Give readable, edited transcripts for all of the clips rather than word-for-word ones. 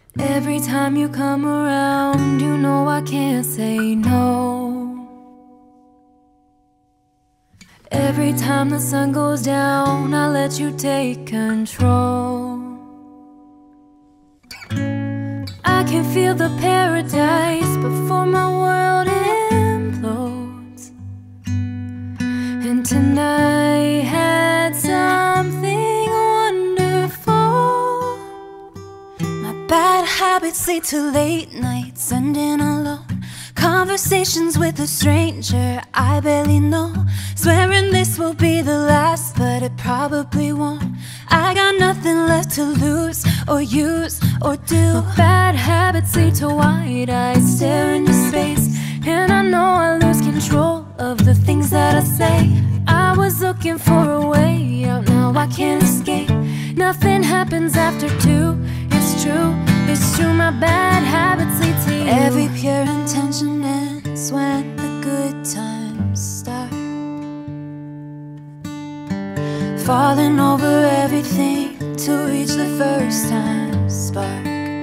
Every time you come around, you know I can't say no. Every time the sun goes down, I let you take control. I can feel the paradise before my world implodes. And tonight had something wonderful. My bad habits lead to late nights, ending alone. Conversations with a stranger I barely know. Swearing this will be the last, but it probably won't. I got nothing left to lose or use or do. My bad habits lead to wide eyes stare into space, and I know I lose control of the things that I say. I was looking for a way out, now I can't escape. Nothing happens after 2. It's true, it's true. My bad habits lead to you. Every pure intention ends when the good times start. Falling over everything to reach the first time spark.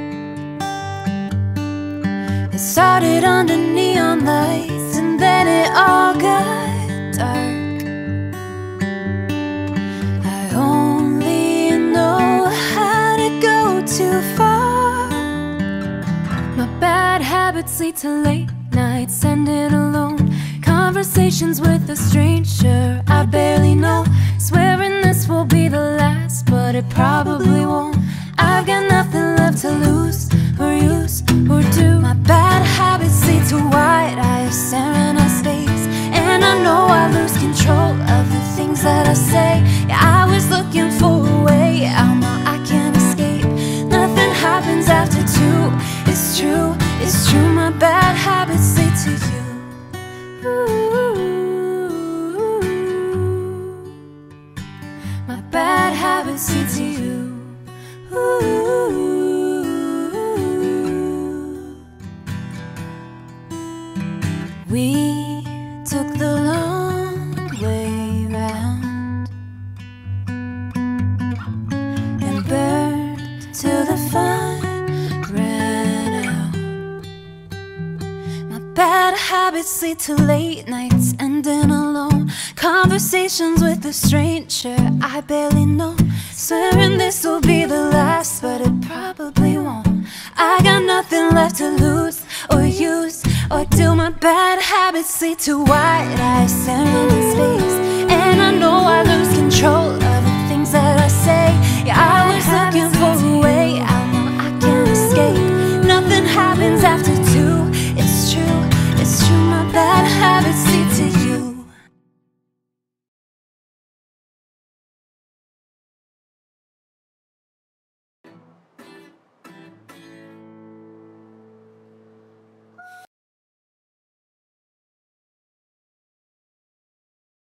It started under neon lights, and then it all got dark. I only know how to go too far. My bad habits lead to late nights, ending alone. Conversations with a stranger I barely know. Swearing this will be the last, but it probably won't. I've got nothing left to lose or use or do. My bad habits lead to wide eyes staring at space, and I know I lose control of the things that I say. Yeah, I was looking for a way out, now I can't escape. Nothing happens after 2. It's true, it's true. My bad habits lead to you. My bad habits lead to you. We took the long way round and burned till the fun ran out. My bad habits lead to late nights, ending alone. Conversations with a stranger I barely know. Swearing this will be the last, but it probably won't. I got nothing left to lose or use or do. My bad habits lead to wide eyes staring in space, and I know I lose control of the things that I say. Yeah,